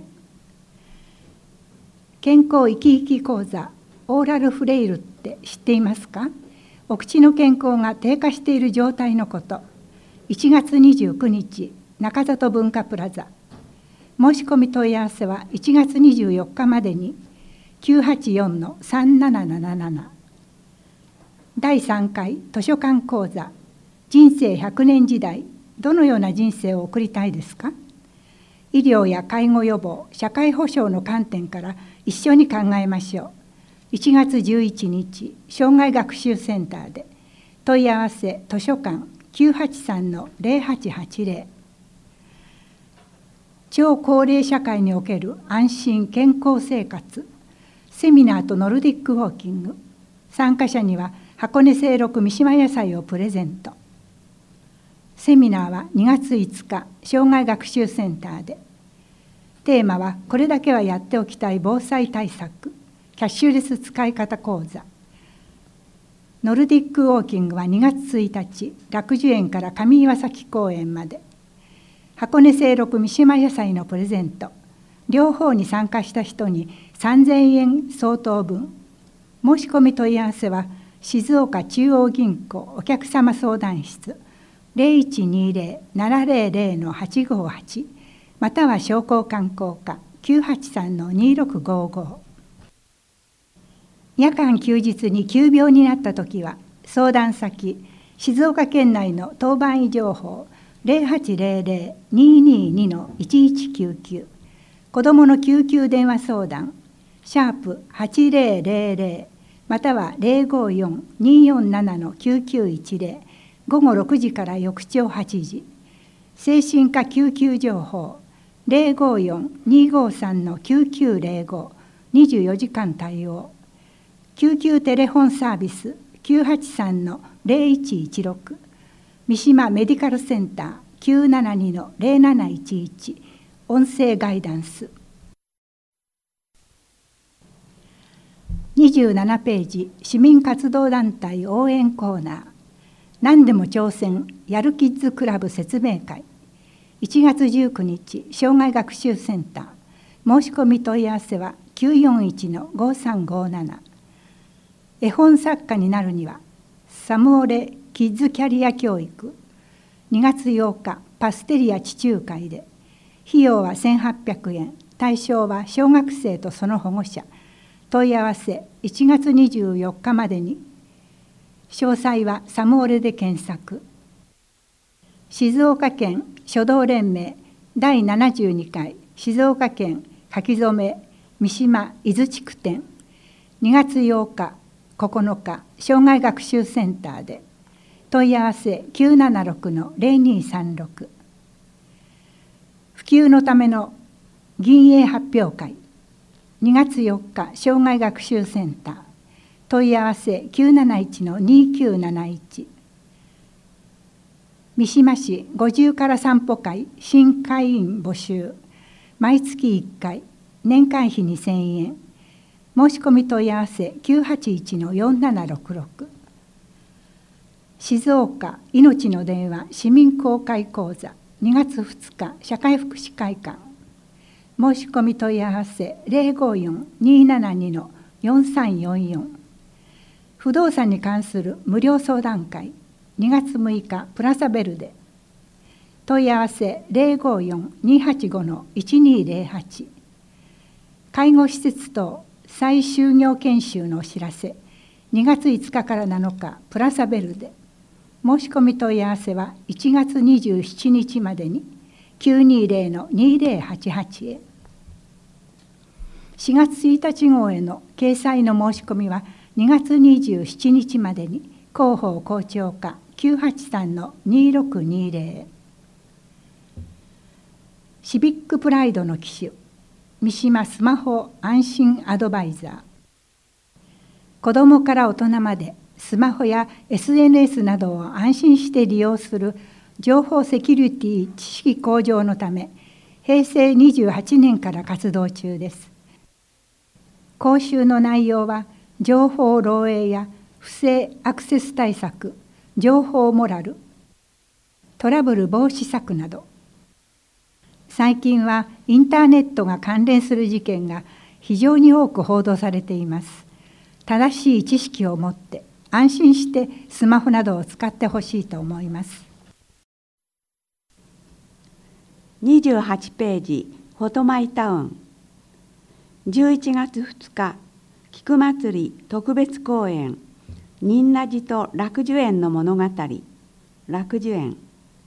健康生き生き講座オーラルフレイルって知っていますか？お口の健康が低下している状態のこと。1月29日中里文化プラザ。申し込み問い合わせは1月24日までに 984-3777。第3回図書館講座人生100年時代、どのような人生を送りたいですか？医療や介護予防、社会保障の観点から一緒に考えましょう。1月11日障害学習センターで。問い合わせ図書館 983-0880。超高齢社会における安心健康生活セミナーとノルディックウォーキング。参加者には箱根清六三島野菜をプレゼント。セミナーは2月5日障害学習センターで。テーマはこれだけはやっておきたい防災対策キャッシュレス使い方講座。ノルディックウォーキングは2月1日楽寿園から上岩崎公園まで。箱根清六三島野菜のプレゼント。両方に参加した人に3000円相当分。申し込み問い合わせは静岡中央銀行お客様相談室 0120-700-858 または商工観光課 983-2655。夜間休日に急病になったときは相談先静岡県内の当番医情報 0800-222-1199 子どもの救急電話相談#8000または 054-247-9910 午後6時から翌朝8時。精神科救急情報 054-253-9905 24時間対応。救急テレフォンサービス 983-0116 三島メディカルセンター 972-0711 音声ガイダンス。27ページ市民活動団体応援コーナー。何でも挑戦やるキッズクラブ説明会。1月19日障害学習センター。申し込み問い合わせは 941-5357。絵本作家になるにはサムオレキッズキャリア教育。2月8日パステリア地中海で。費用は1800円。対象は小学生とその保護者。問い合わせ1月24日までに。詳細はサムオレで検索。静岡県書道連盟第72回静岡県書き初め三島伊豆地区展。2月8日9日障害学習センターで。問い合わせ 976-0236。普及のための銀英発表会。2月4日障害学習センター。問い合わせ 971-2971。三島市50から散歩会新会員募集。毎月1回年会費2000円。申し込み問い合わせ 981-4766。静岡いのちの電話市民公開講座2月2日社会福祉会館。申し込み問い合わせ 054-272-4344。不動産に関する無料相談会2月6日プラザベルで。問い合わせ 054-285-1208。介護施設等再就業研修のお知らせ2月5日から7日プラザベルで。申し込み問い合わせは1月27日までに 920-2088 へ。4月1日号への掲載の申し込みは2月27日までに広報校長課 983-2620。シビックプライドの機種三島スマホ安心アドバイザー。子どもから大人までスマホや SNS などを安心して利用する情報セキュリティ知識向上のため、 平成28年から活動中です。講習の内容は情報漏洩や不正アクセス対策、情報モラル、トラブル防止策など、最近はインターネットが関連する事件が非常に多く報道されています。正しい知識を持って安心してスマホなどを使ってほしいと思います。 28ページ、フォトマイタウン。11月2日、菊祭り特別公演、仁和寺と楽寿園の物語、楽寿園。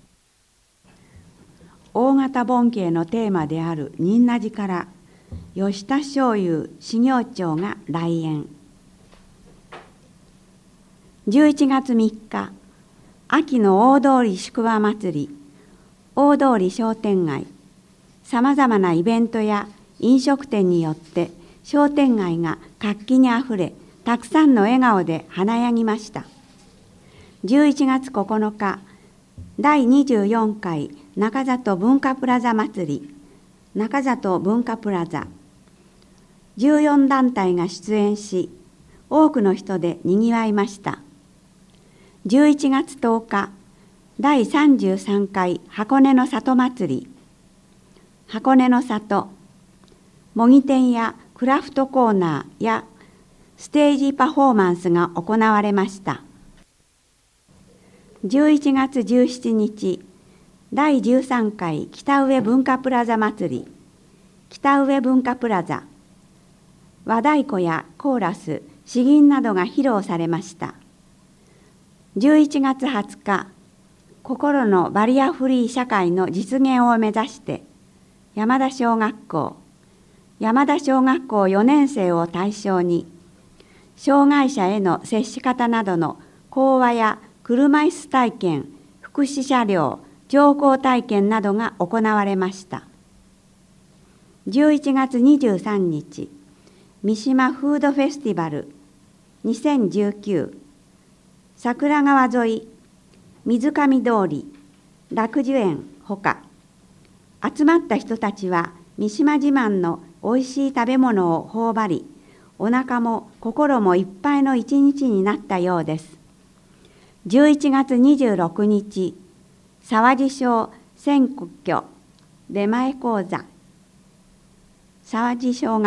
大型盆景のテーマである仁和寺から吉田松雄事業長が来園。11月3日、秋の大通宿場祭り、大通商店街、さまざまなイベントや飲食店によって商店街が活気にあふれ、たくさんの笑顔で華やぎました。11月9日、第24回中里文化プラザ祭り、中里文化プラザ。14団体が出演し、多くの人でにぎわいました。11月10日、第33回箱根の里祭り、箱根の里。模擬店やクラフトコーナーやステージパフォーマンスが行われました。11月17日、第13回北上文化プラザ祭り、北上文化プラザ。和太鼓やコーラス、詩吟などが披露されました。11月20日、心のバリアフリー社会の実現を目指して、山田小学校4年生を対象に、障害者への接し方などの講話や車椅子体験、福祉車両、乗降体験などが行われました。11月23日、三島フードフェスティバル2019、桜川沿い、水上通り、楽寿園ほか、集まった人たちは三島自慢のおいしい食べ物を頬張り、お腹も心もいっぱいの一日になったようです。11月26日、沢地小選挙出前講座、沢地小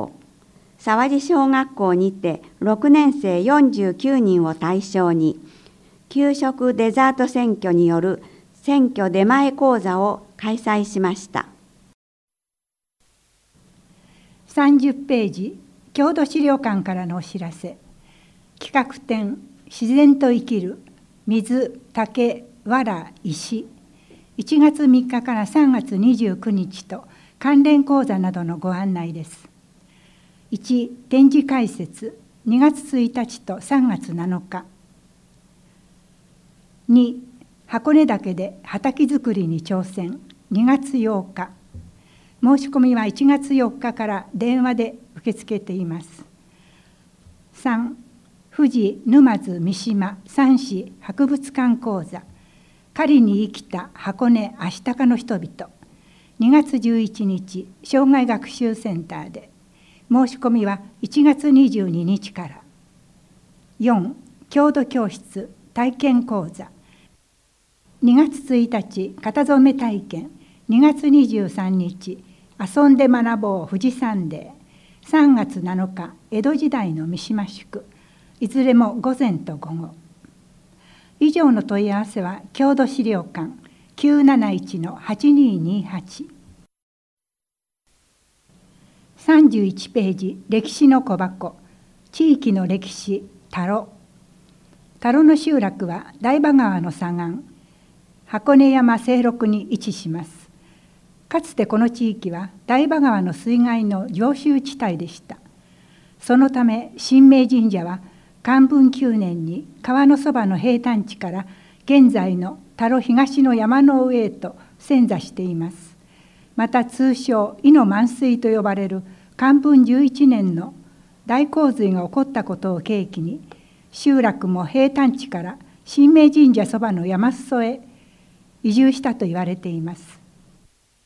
学校にて6年生49人を対象に、給食デザート選挙による選挙出前講座を開催しました。 30ページ、郷土資料館からのお知らせ。企画展、自然と生きる、水、竹、藁、石。1月3日から3月29日と関連講座などのご案内です。1、展示開設、2月1日と3月7日。2、箱根岳で畑作りに挑戦、2月8日。申し込みは1月4日から電話で受け付けています。3、富士沼津三島三市博物館講座、狩りに生きた箱根アシタカの人々、2月11日、障害学習センターで。申し込みは1月22日から。4、郷土教室体験講座、2月1日、型染め体験、2月23日、遊んで学ぼう富士山デー、3月7日、江戸時代の三島宿、いずれも午前と午後。以上の問い合わせは郷土資料館 971-8228。31ページ、歴史の小箱、地域の歴史、田呂。田呂の集落は台場川の左岸、箱根山西麓に位置します。かつてこの地域は台場川の水害の上流地帯でした。そのため神明神社は寛文9年に川のそばの平坦地から現在の田呂東の山の上へと遷座しています。また通称伊の満水と呼ばれる寛文11年の大洪水が起こったことを契機に、集落も平坦地から神明神社そばの山裾へ移住したと言われています。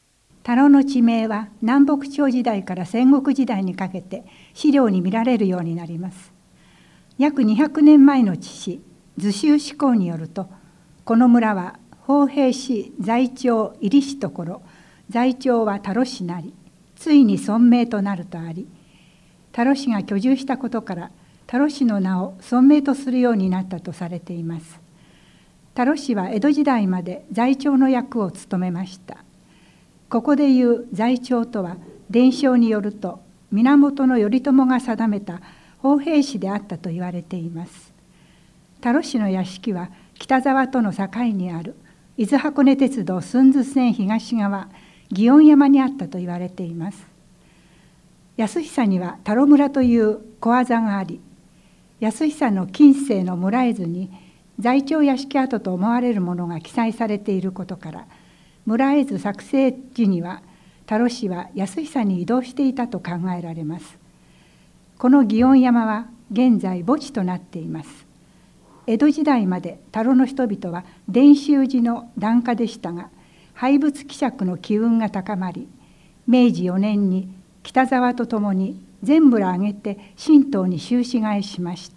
田野の地名は南北朝時代から戦国時代にかけて資料に見られるようになります。約200年前の知史図州志功によると、この村は豊平市在町入りしところ、在町は田呂氏なり、ついに村名となるとあり、田呂氏が居住したことから田呂氏の名を村名とするようになったとされています。田呂氏は江戸時代まで在町の役を務めました。ここでいう在町とは、伝承によると源頼朝が定めた豊平市であったと言われています。田呂氏の屋敷は北沢との境にある伊豆箱根鉄道駿豆線東側祇園山にあったと言われています。安久には田呂村という小技があり、安久の近世の村絵図に在町屋敷跡と思われるものが記載されていることから、村絵図作成時には田呂氏は安久に移動していたと考えられます。この祇園山は現在墓地となっています。江戸時代まで田呂の人々は伝習寺の檀家でしたが、廃仏毀釈の機運が高まり、明治4年に北沢とともに全部ら挙げて神道に収支替えしました。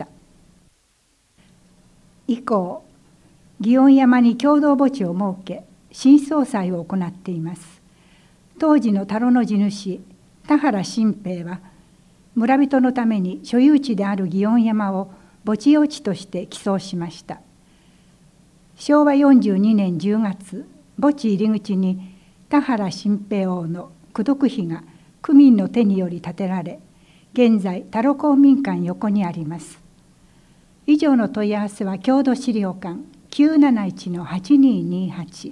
以降、祇園山に共同墓地を設け、新葬祭を行っています。当時の田呂の地主田原新平は、村人のために所有地である祇園山を墓地用地として寄贈しました。昭和42年10月、墓地入り口に田原新平王の功徳碑が区民の手により建てられ、現在田呂公民館横にあります。以上の問い合わせは郷土資料館 971-8228。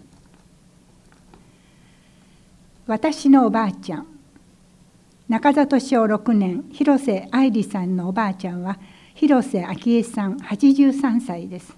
私のおばあちゃん、中里小6年広瀬愛理さんのおばあちゃんは広瀬昭恵さん83歳です。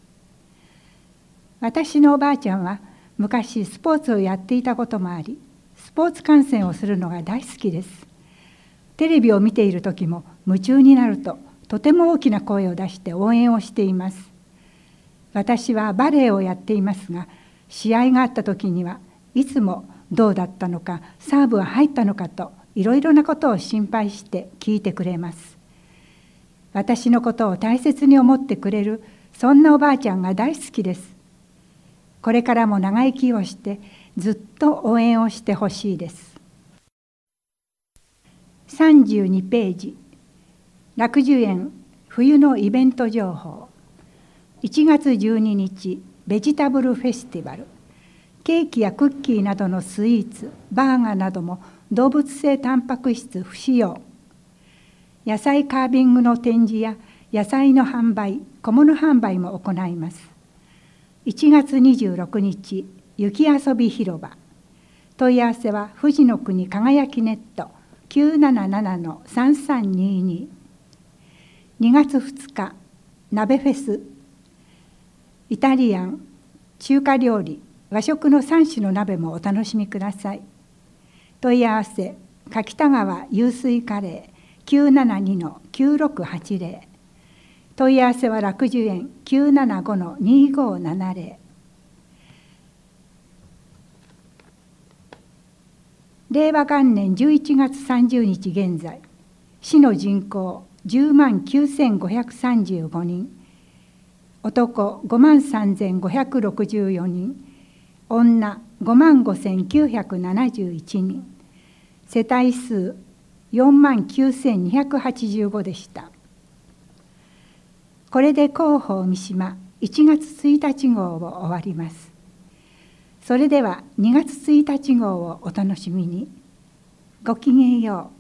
私のおばあちゃんは昔スポーツをやっていたこともあり、スポーツ観戦をするのが大好きです。テレビを見ている時も夢中になるととても大きな声を出して応援をしています。私はバレエをやっていますが、試合があった時にはいつもどうだったのか、サーブは入ったのかといろいろなことを心配して聞いてくれます。私のことを大切に思ってくれる、そんなおばあちゃんが大好きです。これからも長生きをしてずっと応援をしてほしいです。32ページ、楽寿園冬のイベント情報。1月12日ベジタブルフェスティバル。ケーキやクッキーなどのスイーツ、バーガーなども動物性タンパク質不使用。野菜カービングの展示や野菜の販売、小物販売も行います。1月26日雪遊び広場。問い合わせは富士の国輝きネット 977-3322。2月2日鍋フェス。イタリアン、中華料理、和食の3種の鍋もお楽しみください。問い合わせ柿田川湧水カレー 972-9680。問い合わせは楽寿園 975-2570。令和元年11月30日現在、市の人口109,535人、男53,564人、女55,971人、世帯数49,285でした。これで広報三島1月1日号を終わります。それでは2月1日号をお楽しみに。ごきげんよう。